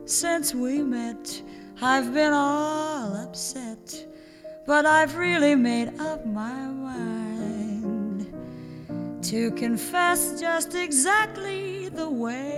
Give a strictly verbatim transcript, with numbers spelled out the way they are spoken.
since we met. I've been all upset, but I've really made up my mind to confess just exactly the way